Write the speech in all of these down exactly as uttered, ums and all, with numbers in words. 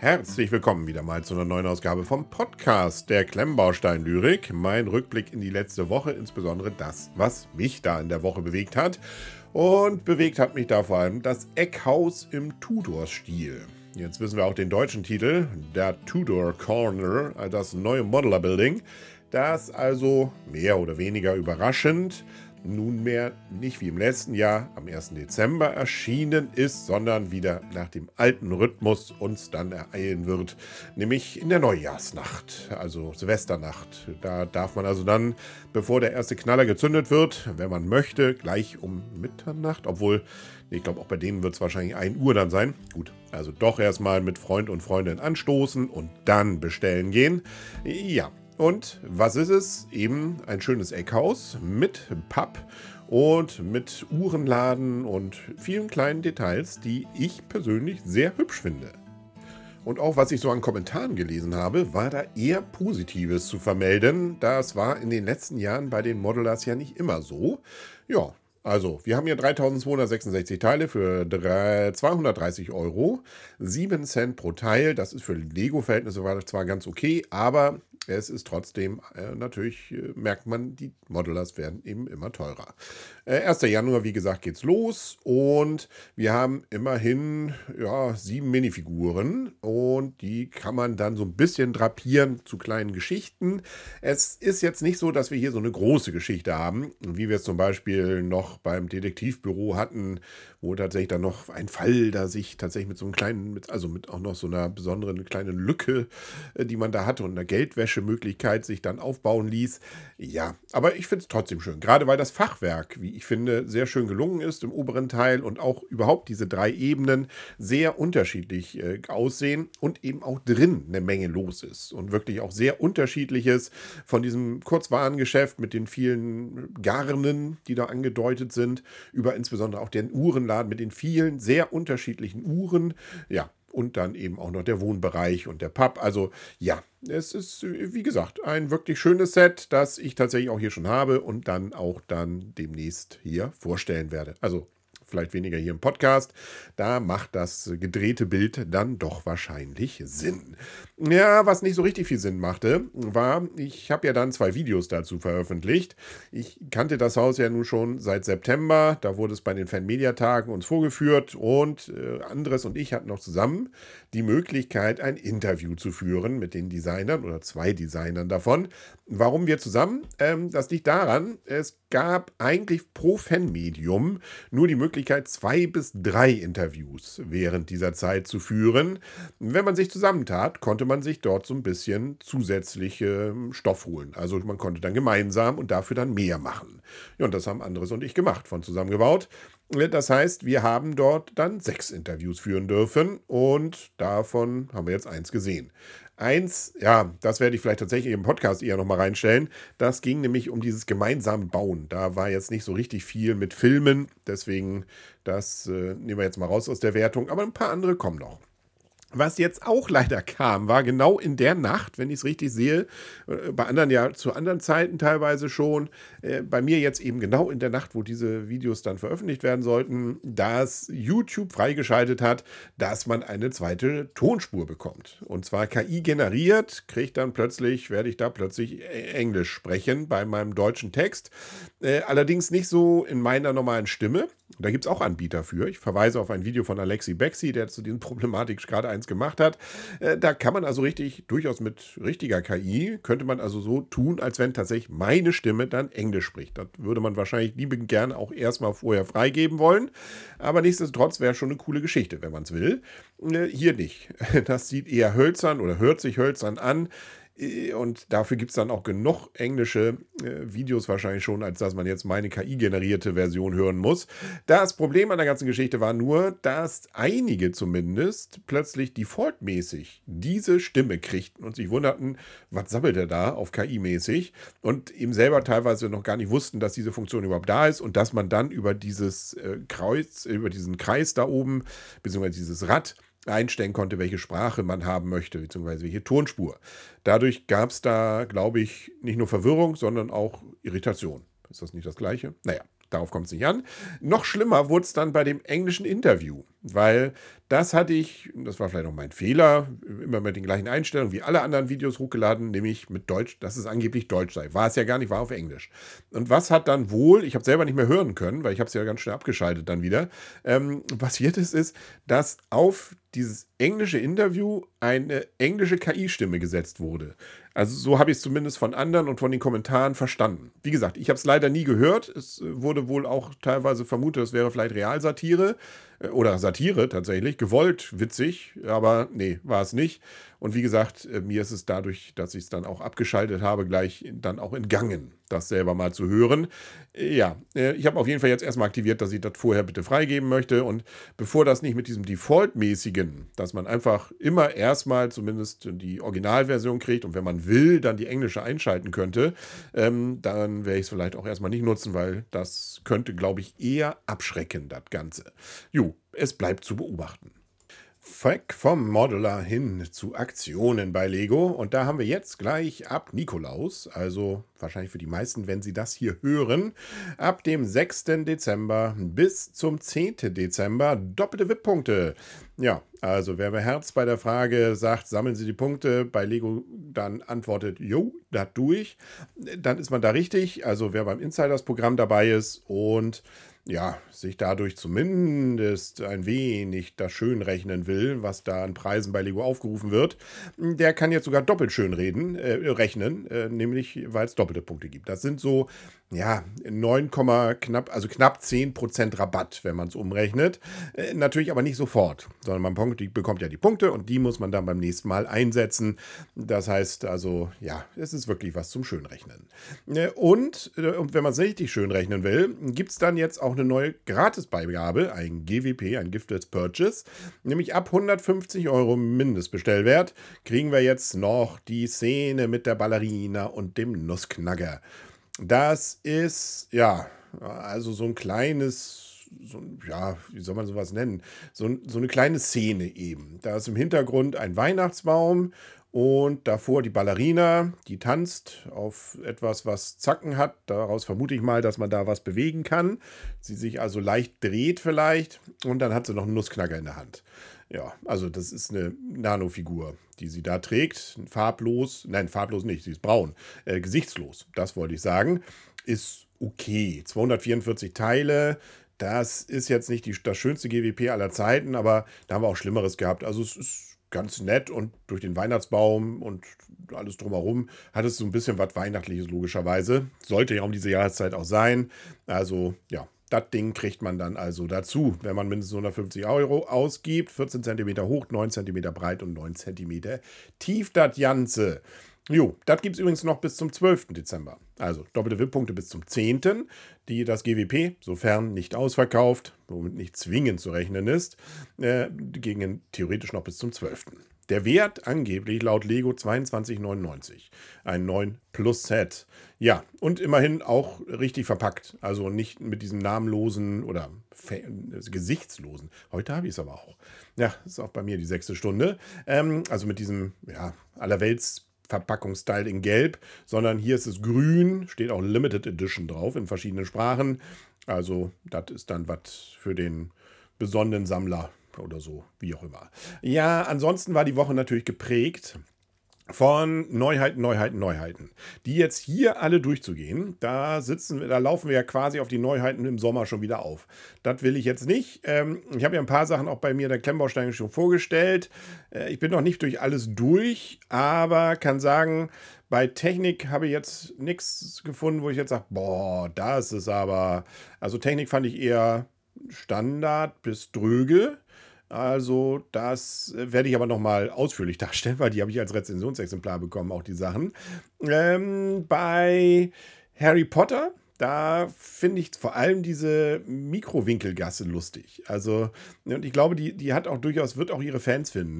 Herzlich willkommen wieder mal zu einer neuen Ausgabe vom Podcast der Klemmbaustein-Lyrik. Mein Rückblick in die letzte Woche, insbesondere das, was mich da in der Woche bewegt hat. Und bewegt hat mich da vor allem das Eckhaus im Tudor-Stil. Jetzt wissen wir auch den deutschen Titel, der Tudor Corner, das neue Modular Building, das also mehr oder weniger überraschend nunmehr nicht wie im letzten Jahr am ersten Dezember erschienen ist, sondern wieder nach dem alten Rhythmus uns dann ereilen wird, nämlich in der Neujahrsnacht, also Silvesternacht. Da darf man also dann, bevor der erste Knaller gezündet wird, wenn man möchte, gleich um Mitternacht, obwohl, ich glaube auch bei denen wird es wahrscheinlich ein Uhr dann sein. Gut, also doch erstmal mit Freund und Freundin anstoßen und dann bestellen gehen. Ja. Und was ist es? Eben ein schönes Eckhaus mit Pub und mit Uhrenladen und vielen kleinen Details, die ich persönlich sehr hübsch finde. Und auch was ich so an Kommentaren gelesen habe, war da eher Positives zu vermelden. Das war in den letzten Jahren bei den Modulars ja nicht immer so. Ja. Also, wir haben hier dreitausendzweihundertsechsundsechzig Teile für zweihundertdreißig Euro, sieben Cent pro Teil. Das ist für Lego-Verhältnisse zwar ganz okay, aber es ist trotzdem, äh, natürlich äh, merkt man, die Modulars werden eben immer teurer. Äh, erster Januar, wie gesagt, geht's los und wir haben immerhin ja, sieben Minifiguren und die kann man dann so ein bisschen drapieren zu kleinen Geschichten. Es ist jetzt nicht so, dass wir hier so eine große Geschichte haben, wie wir es zum Beispiel noch beim Detektivbüro hatten, wo tatsächlich dann noch ein Fall, da sich tatsächlich mit so einem kleinen, mit, also mit auch noch so einer besonderen kleinen Lücke, äh, die man da hatte und einer Geldwäschemöglichkeit sich dann aufbauen ließ. Ja, aber ich finde es trotzdem schön, gerade weil das Fachwerk, wie ich finde, sehr schön gelungen ist im oberen Teil und auch überhaupt diese drei Ebenen sehr unterschiedlich äh, aussehen und eben auch drin eine Menge los ist und wirklich auch sehr unterschiedliches von diesem Kurzwarengeschäft mit den vielen Garnen, die da angedeutet sind, über insbesondere auch den Uhrenladen mit den vielen sehr unterschiedlichen Uhren, ja, und dann eben auch noch der Wohnbereich und der Pub. Also ja, es ist, wie gesagt, ein wirklich schönes Set, das ich tatsächlich auch hier schon habe und dann auch dann demnächst hier vorstellen werde. Also vielleicht weniger hier im Podcast, da macht das gedrehte Bild dann doch wahrscheinlich Sinn. Ja, was nicht so richtig viel Sinn machte, war, ich habe ja dann zwei Videos dazu veröffentlicht. Ich kannte das Haus ja nun schon seit September, da wurde es bei den Fanmedia-Tagen uns vorgeführt und äh, Andres und ich hatten noch zusammen die Möglichkeit, ein Interview zu führen mit den Designern oder zwei Designern davon. Warum wir zusammen? Ähm, das liegt daran, es gab eigentlich pro Fanmedium nur die Möglichkeit, zwei bis drei Interviews während dieser Zeit zu führen. Wenn man sich zusammentat, konnte man sich dort so ein bisschen zusätzliche Stoff holen. Also man konnte dann gemeinsam und dafür dann mehr machen. Ja, und das haben Andres und ich gemacht, von zusammengebaut. Das heißt, wir haben dort dann sechs Interviews führen dürfen und davon haben wir jetzt eins gesehen. Eins, ja, das werde ich vielleicht tatsächlich im Podcast eher nochmal reinstellen. Das ging nämlich um dieses gemeinsame Bauen. Da war jetzt nicht so richtig viel mit Filmen, deswegen das äh, nehmen wir jetzt mal raus aus der Wertung, aber ein paar andere kommen noch. Was jetzt auch leider kam, war genau in der Nacht, wenn ich es richtig sehe, äh, bei anderen ja zu anderen Zeiten teilweise schon, äh, bei mir jetzt eben genau in der Nacht, wo diese Videos dann veröffentlicht werden sollten, dass YouTube freigeschaltet hat, dass man eine zweite Tonspur bekommt. Und zwar K I generiert, kriegt dann plötzlich, werde ich da plötzlich Englisch sprechen bei meinem deutschen Text. Äh, allerdings nicht so in meiner normalen Stimme. Da gibt es auch Anbieter für. Ich verweise auf ein Video von Alexi Bexi, der zu diesen Problematik gerade eins gemacht hat. Äh, da kann man also richtig, durchaus mit richtiger K I, könnte man also so tun, als wenn tatsächlich meine Stimme dann Englisch spricht. Das würde man wahrscheinlich liebend gerne auch erstmal vorher freigeben wollen. Aber nichtsdestotrotz wäre schon eine coole Geschichte, wenn man es will. Äh, hier nicht. Das sieht eher hölzern oder hört sich hölzern an. Und dafür gibt es dann auch genug englische äh, Videos wahrscheinlich schon, als dass man jetzt meine K I-generierte Version hören muss. Das Problem an der ganzen Geschichte war nur, dass einige zumindest plötzlich defaultmäßig diese Stimme kriegten und sich wunderten, was sammelt er da auf K I-mäßig und eben selber teilweise noch gar nicht wussten, dass diese Funktion überhaupt da ist und dass man dann über dieses äh, Kreuz, über diesen Kreis da oben, beziehungsweise dieses Rad, einstellen konnte, welche Sprache man haben möchte, beziehungsweise welche Tonspur. Dadurch gab es da, glaube ich, nicht nur Verwirrung, sondern auch Irritation. Ist das nicht das Gleiche? Naja, darauf kommt es nicht an. Noch schlimmer wurde es dann bei dem englischen Interview, weil das hatte ich, das war vielleicht auch mein Fehler, immer mit den gleichen Einstellungen wie alle anderen Videos hochgeladen, nämlich mit Deutsch, dass es angeblich Deutsch sei. War es ja gar nicht, war auf Englisch. Und was hat dann wohl, ich habe selber nicht mehr hören können, weil ich habe es ja ganz schnell abgeschaltet dann wieder, ähm, passiert ist, ist, dass auf dieses englische Interview eine englische K I-Stimme gesetzt wurde. Also so habe ich es zumindest von anderen und von den Kommentaren verstanden. Wie gesagt, ich habe es leider nie gehört. Es äh, wurde wohl auch teilweise vermutet, es wäre vielleicht Realsatire äh, oder Satire tatsächlich. Gewollt witzig, aber nee, war es nicht. Und wie gesagt, äh, mir ist es dadurch, dass ich es dann auch abgeschaltet habe, gleich dann auch entgangen, das selber mal zu hören. Äh, ja, äh, ich habe auf jeden Fall jetzt erstmal aktiviert, dass ich das vorher bitte freigeben möchte. Und bevor das nicht mit diesem Default-mäßigen, dass man einfach immer erstmal zumindest die Originalversion kriegt und wenn man will, dann die englische einschalten könnte, ähm, dann werde ich es vielleicht auch erstmal nicht nutzen, weil das könnte, glaube ich, eher abschrecken, das Ganze. Jo, es bleibt zu beobachten. Weg vom Modular hin zu Aktionen bei Lego. Und da haben wir jetzt gleich ab Nikolaus, also wahrscheinlich für die meisten, wenn sie das hier hören, ab dem sechsten Dezember bis zum zehnten Dezember doppelte V I P-Punkte. Ja, also wer bei Herz bei der Frage sagt, sammeln Sie die Punkte, bei Lego dann antwortet, jo, das tue ich, dann ist man da richtig. Also wer beim Insiders-Programm dabei ist und ja, sich dadurch zumindest ein wenig das schön rechnen will, was da an Preisen bei Lego aufgerufen wird, der kann jetzt sogar doppelt schön reden, äh, rechnen, äh, nämlich weil es doppelte Punkte gibt. Das sind so, ja, neun, knapp, also knapp zehn Prozent Rabatt, wenn man es umrechnet. Äh, natürlich aber nicht sofort, sondern man punkt- die bekommt ja die Punkte und die muss man dann beim nächsten Mal einsetzen. Das heißt also, ja, es ist wirklich was zum Schönrechnen. Äh, und, äh, und wenn man es richtig schön rechnen will, gibt es dann jetzt auch eine neue Gratisbeigabe, ein G W P, ein Gifted Purchase, nämlich ab hundertfünfzig Euro Mindestbestellwert kriegen wir jetzt noch die Szene mit der Ballerina und dem Nussknacker. Das ist, ja, also so ein kleines, so, ja, wie soll man sowas nennen? So, so eine kleine Szene eben. Da ist im Hintergrund ein Weihnachtsbaum und davor die Ballerina, die tanzt auf etwas, was Zacken hat. Daraus vermute ich mal, dass man da was bewegen kann. Sie sich also leicht dreht vielleicht und dann hat sie noch einen Nussknacker in der Hand. Ja, also das ist eine Nanofigur, die sie da trägt. Farblos, nein, farblos nicht, sie ist braun. Äh, gesichtslos, das wollte ich sagen. Ist okay. zweihundertvierundvierzig Teile, das ist jetzt nicht die, das schönste G W P aller Zeiten, aber da haben wir auch Schlimmeres gehabt. Also es ist ganz nett und durch den Weihnachtsbaum und alles drumherum hat es so ein bisschen was Weihnachtliches logischerweise. Sollte ja um diese Jahreszeit auch sein. Also ja, das Ding kriegt man dann also dazu, wenn man mindestens hundertfünfzig Euro ausgibt. vierzehn Zentimeter hoch, neun Zentimeter breit und neun Zentimeter tief das Ganze. Jo, das gibt es übrigens noch bis zum zwölften Dezember. Also doppelte V I P-Punkte bis zum zehnten die das G W P, sofern nicht ausverkauft, womit nicht zwingend zu rechnen ist, äh, gingen theoretisch noch bis zum zwölften Der Wert angeblich laut Lego zweiundzwanzig neunundneunzig. Ein neun Plus Set. Ja, und immerhin auch richtig verpackt. Also nicht mit diesem namenlosen oder gesichtslosen. Heute habe ich es aber auch. Ja, ist auch bei mir die sechste Stunde. Ähm, also mit diesem, ja, allerwelts Verpackungsstyle in Gelb, sondern hier ist es grün, steht auch Limited Edition drauf in verschiedenen Sprachen. Also das ist dann was für den besonderen Sammler oder so, wie auch immer. Ja, ansonsten war die Woche natürlich geprägt von Neuheiten, Neuheiten, Neuheiten. Die jetzt hier alle durchzugehen, da sitzen wir, da laufen wir ja quasi auf die Neuheiten im Sommer schon wieder auf. Das will ich jetzt nicht. Ähm, ich habe ja ein paar Sachen auch bei mir der Klemmbaustein schon vorgestellt. Äh, ich bin noch nicht durch alles durch, aber kann sagen, bei Technik habe ich jetzt nichts gefunden, wo ich jetzt sage, boah, das ist aber... Also Technik fand ich eher Standard bis dröge. Also das äh, werde ich aber nochmal ausführlich darstellen, weil die habe ich als Rezensionsexemplar bekommen, auch die Sachen. Ähm, bei Harry Potter, da finde ich vor allem diese Mikrowinkelgasse lustig. Also, und ich glaube, die, die hat auch durchaus, wird auch ihre Fans finden.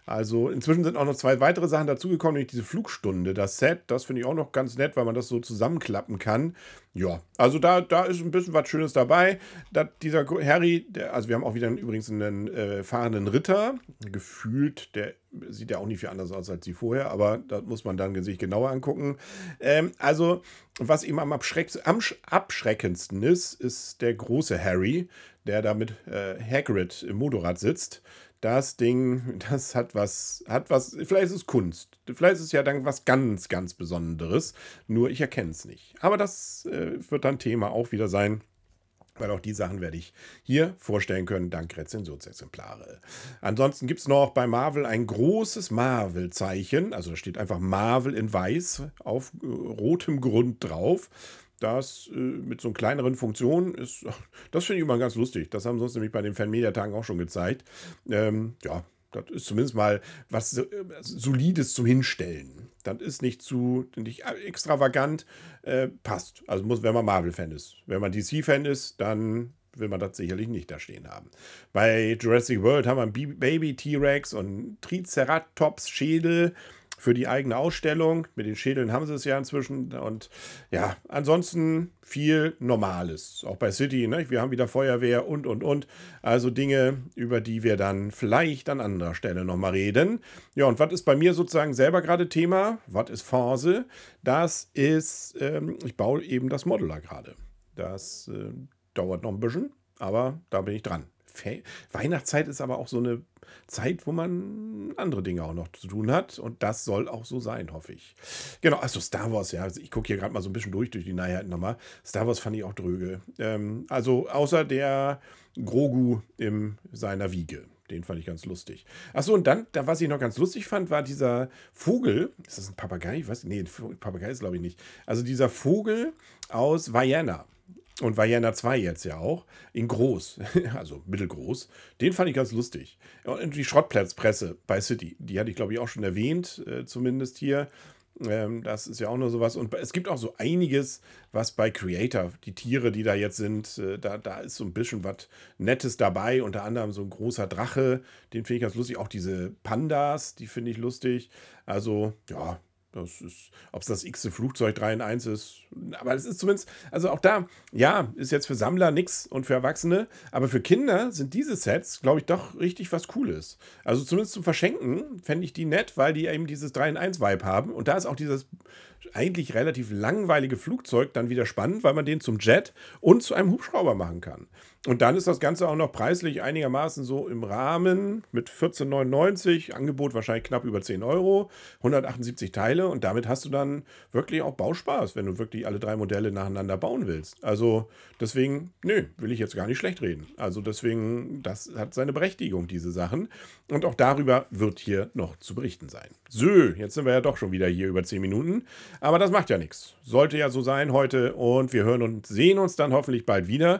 Also inzwischen sind auch noch zwei weitere Sachen dazugekommen, nämlich diese Flugstunde, das Set. Das finde ich auch noch ganz nett, weil man das so zusammenklappen kann. Ja, also da, da ist ein bisschen was Schönes dabei. Da, dieser Harry, der, also wir haben auch wieder einen, übrigens einen äh, fahrenden Ritter. Gefühlt, der sieht ja auch nicht viel anders aus als die vorher, aber das muss man dann sich genauer angucken. Ähm, also, was ihm am, abschreck am abschreckendsten ist, ist der große Harry, der da mit äh, Hagrid im Motorrad sitzt. Das Ding, das hat was, hat was, vielleicht ist es Kunst. Vielleicht ist es ja dann was ganz, ganz Besonderes. Nur ich erkenne es nicht. Aber das äh, wird dann Thema auch wieder sein, weil auch die Sachen werde ich hier vorstellen können, dank Rezensionsexemplare. Ansonsten gibt es noch bei Marvel ein großes Marvel-Zeichen. Also da steht einfach Marvel in weiß auf äh, rotem Grund drauf. Das äh, mit so kleineren Funktionen ist, das finde ich immer ganz lustig. Das haben sie uns nämlich bei den Fanmedia-Tagen auch schon gezeigt. Ähm, ja, das ist zumindest mal was äh, Solides zum Hinstellen. Das ist nicht zu nicht extravagant, äh, passt. Also muss, wenn man Marvel-Fan ist. Wenn man D C-Fan ist, dann will man das sicherlich nicht da stehen haben. Bei Jurassic World haben wir einen Baby-T-Rex und Triceratops-Schädel für die eigene Ausstellung. Mit den Schädeln haben sie es ja inzwischen. Und ja, ansonsten viel Normales. Auch bei City, ne? Wir haben wieder Feuerwehr und, und, und. Also Dinge, über die wir dann vielleicht an anderer Stelle nochmal reden. Ja, und was ist bei mir sozusagen selber gerade Thema? Was ist Phase? Das ist, ähm, ich baue eben das Modeler gerade. Das äh, dauert noch ein bisschen, aber da bin ich dran. Fe Weihnachtszeit ist aber auch so eine Zeit, wo man andere Dinge auch noch zu tun hat. Und das soll auch so sein, hoffe ich. Genau, also Star Wars, ja. Also ich gucke hier gerade mal so ein bisschen durch, durch die Neuheiten nochmal. Star Wars fand ich auch dröge. Ähm, also außer der Grogu in seiner Wiege. Den fand ich ganz lustig. Achso, und dann, da, was ich noch ganz lustig fand, war dieser Vogel. Ist das ein Papagei? Ich weiß, nee, ein Papagei ist glaube ich nicht. Also dieser Vogel aus Vaiana. Und Vaiana zwei jetzt ja auch, in groß, also mittelgroß. Den fand ich ganz lustig. Und die Schrottplatzpresse bei City, die hatte ich glaube ich auch schon erwähnt, äh, zumindest hier. Ähm, das ist ja auch nur sowas. Und es gibt auch so einiges, was bei Creator, die Tiere, die da jetzt sind, äh, da, da ist so ein bisschen was Nettes dabei. Unter anderem so ein großer Drache, den finde ich ganz lustig. Auch diese Pandas, die finde ich lustig. Also, ja. Das ist, ob es das x-te Flugzeug drei in eins ist. Aber es ist zumindest, also auch da, ja, ist jetzt für Sammler nichts und für Erwachsene. Aber für Kinder sind diese Sets, glaube ich, doch richtig was Cooles. Also zumindest zum Verschenken fände ich die nett, weil die eben dieses drei in eins Vibe haben. Und da ist auch dieses eigentlich relativ langweilige Flugzeug dann wieder spannend, weil man den zum Jet und zu einem Hubschrauber machen kann. Und dann ist das Ganze auch noch preislich einigermaßen so im Rahmen mit vierzehn neunundneunzig, Angebot wahrscheinlich knapp über zehn Euro, hundertachtundsiebzig Teile und damit hast du dann wirklich auch Bauspaß, wenn du wirklich alle drei Modelle nacheinander bauen willst. Also deswegen, nö, will ich jetzt gar nicht schlecht reden. Also deswegen, das hat seine Berechtigung, diese Sachen. Und auch darüber wird hier noch zu berichten sein. So, jetzt sind wir ja doch schon wieder hier über zehn Minuten. Aber das macht ja nichts. Sollte ja so sein heute und wir hören und sehen uns dann hoffentlich bald wieder.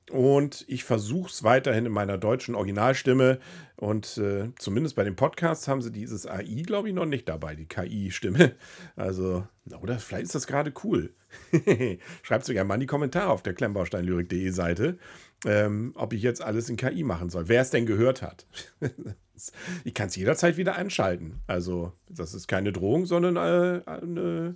Und ich versuche es weiterhin in meiner deutschen Originalstimme. Und äh, zumindest bei den Podcasts haben sie dieses A I, glaube ich, noch nicht dabei, die K I-Stimme. Also, oder vielleicht ist das gerade cool. Schreibt es gerne mal in die Kommentare auf der klemmbaustein-lyrik punkt de Seite, ähm, ob ich jetzt alles in K I machen soll. Wer es denn gehört hat. Ich kann es jederzeit wieder einschalten. Also, das ist keine Drohung, sondern äh, eine...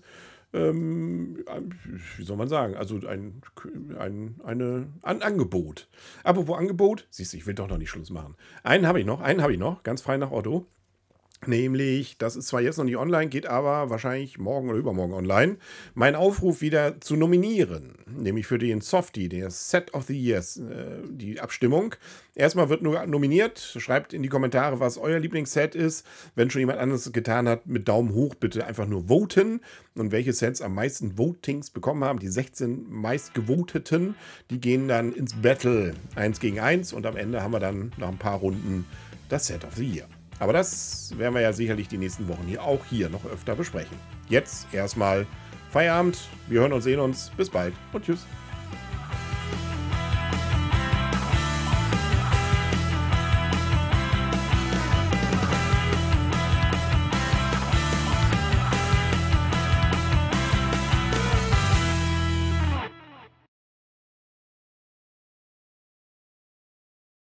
Ähm, wie soll man sagen, also ein, ein, eine, ein Angebot. Apropos Angebot, siehst du, ich will doch noch nicht Schluss machen. Einen habe ich noch, einen habe ich noch, ganz frei nach Otto. Nämlich, das ist zwar jetzt noch nicht online, geht aber wahrscheinlich morgen oder übermorgen online, mein Aufruf wieder zu nominieren. Nämlich für den Softie, der Set of the Years, äh, die Abstimmung. Erstmal wird nur nominiert, schreibt in die Kommentare, was euer Lieblingsset ist. Wenn schon jemand anderes getan hat, mit Daumen hoch bitte einfach nur voten. Und welche Sets am meisten Votings bekommen haben, die sechzehn meistgevoteten, die gehen dann ins Battle eins gegen eins. Und am Ende haben wir dann nach ein paar Runden das Set of the Year. Aber das werden wir ja sicherlich die nächsten Wochen hier auch hier noch öfter besprechen. Jetzt erstmal Feierabend. Wir hören und sehen uns. Bis bald und tschüss.